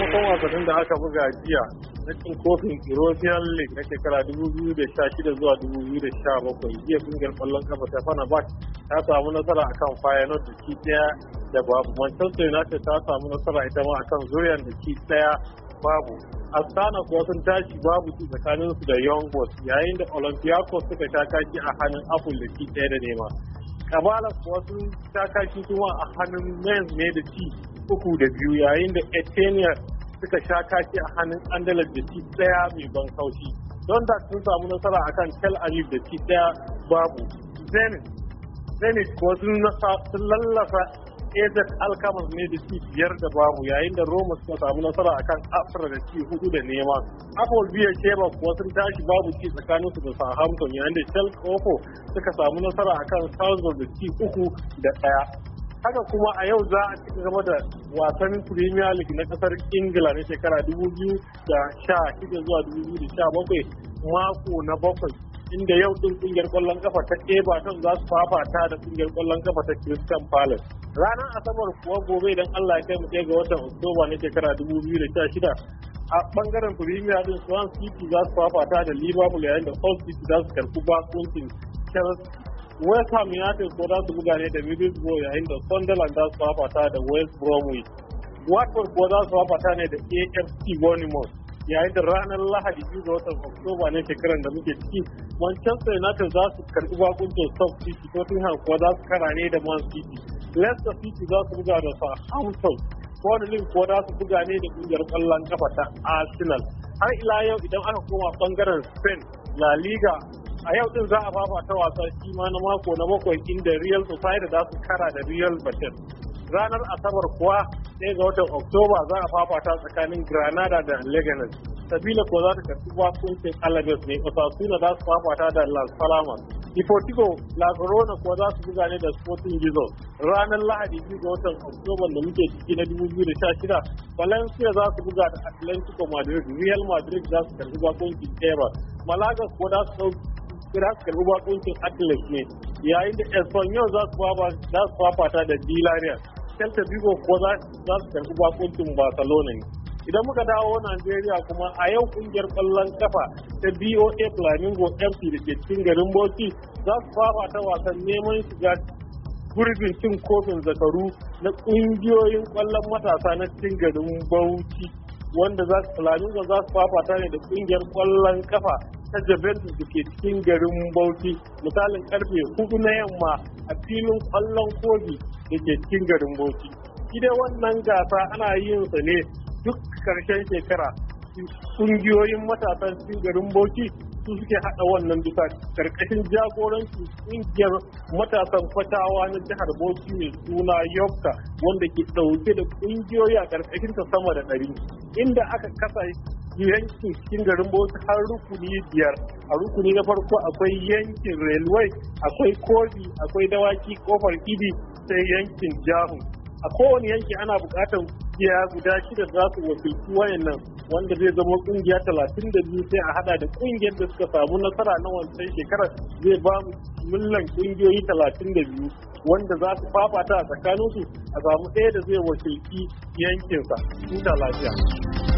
sakamakon wasannin da aka buga jiya na cin kofin European League na shekara 2016 zuwa 2017 jiya kungiyar kwallon kafa ta Fenerbahce ta samu nasara akan Feyenoord da ci daya da babu. Manchester United ta samu nasara ita ma akan Zuriyar da ci daya babu. Astana kuwa sun tashi babu ci tsakanin su da Young Boys yayin da Olympiacos suka sha kashi a hannun Apple da ci daya da nema. Kabala kuwa sun sha kashi kuma a hannun Mainz ne da ci 3-2 yayin da Etenian suka sha kashi a hannun Anderlecht da ci daya mai ban kaushi. Don da sun samu nasara akan Tel Aviv da ci daya babu. Zenit kuwa sun lallasa AZ Alkmaar ne da ci 5 da babu yayin da Roma suka samu nasara akan Afra da ci 4 da nema. Apple Biya Sheba kuwa sun tashi babu ci tsakanin su da Southampton yayin da Schalke suka samu nasara akan Salzburg da ci 3 da 1. Haka kuma a yau za a ci gaba da wasan Premier League na kasar Ingila na shekara 2016 zuwa 2017 mako na 7 inda yau din kungiyar kwallon kafa ta Everton za su fafata da kungiyar kwallon kafa ta Crystal Palace. Ranar Asabar kuwa gobe idan Allah ya kai mu ga watan Oktoba na shekara 2016 a bangaren Premier din Swansea City za su fafata da Liverpool yayin da Hull City za su karɓi bakuncin Chelsea. West Ham United ko za su buga ne da Middlesbrough yayin da Sunderland za su fafata da West Bromwich. Watford ko za su fafata ne da AFC Bournemouth yayin da ranar Lahadi 2 ga watan Oktoba ne shekarar da muke ciki Manchester United za su karɓi bakuncin Stoke City, Tottenham ko za su kara ne da Man City. Leicester City za su buga da Southampton, Burnley ko za su buga ne da kungiyar ƙwallon kafa ta Arsenal. Har ila yau idan aka koma bangaren Spain, La Liga a yau din za a fafata wasa shi ma na mako na 7 inda Real Sociedad za su kara da Real Betis. Ranar Asabar kuwa 1 ga watan Oktoba za a fafata tsakanin Granada da Leganes. Sabila ko za ta karɓi bakuncin Alaves ne, Osasuna za su fafata da Las Palmas. Deportivo La Corona kuwa za su buga ne da Sporting Gizon. Ranar Lahadi 2 ga watan Oktoba da muke ciki na 2016, Valencia za su buga da Atlético Madrid, Real Madrid za su karɓi bakuncin Eibar. Malaga kuwa za su karɓi bakuncin Atlas ne, yayin da Espanyol za su fafata da Villarreal. Celta Vigo ko za su karɓi bakuncin Barcelona ne. Idan muka dawo Najeriya kuma a yau kungiyar ƙwallon kafa ta BOA Flamingo FC da ke cikin garin Bauchi za su fafata wasan neman shiga gurbin cin kofin zakaru na ƙungiyoyin ƙwallon matasa na cikin garin Bauchi wanda Flamingo za su fafata ne da kungiyar ƙwallon kafa ta Juventus da ke cikin garin Bauchi misalin karfe 4 na yamma a filin ƙwallon kogi da ke cikin garin Bauchi. Ida wannan gasa ana yin sa ne duk karshen shekara. Kungiyoyin matasan cikin garin Bauchi su suke hada wannan bisa karkashin jagorancin kungiyar matasan kwatawa na jihar Bauchi mai suna Yokta wanda ke dauke da kungiyoyi a karkashin ta sama da 100 inda aka kasa yankin cikin garin Bauchi har rukuni 5. A rukuni na farko akwai yankin Railway, akwai Kobi, akwai Dawaki, Kofar Idi sai yankin Jahu. A kowane yanki ana bukatar kungiya guda 6 za su wakilci wayannan wanda zai zama kungiya 32 sai a hada da kungiyar da suka samu nasara na wancan shekarar zai ba mu millan kungiyoyi 32 wanda za su fafata a tsakaninsu a samu ɗaya da zai wakilci yankinsa. Huta lafiya.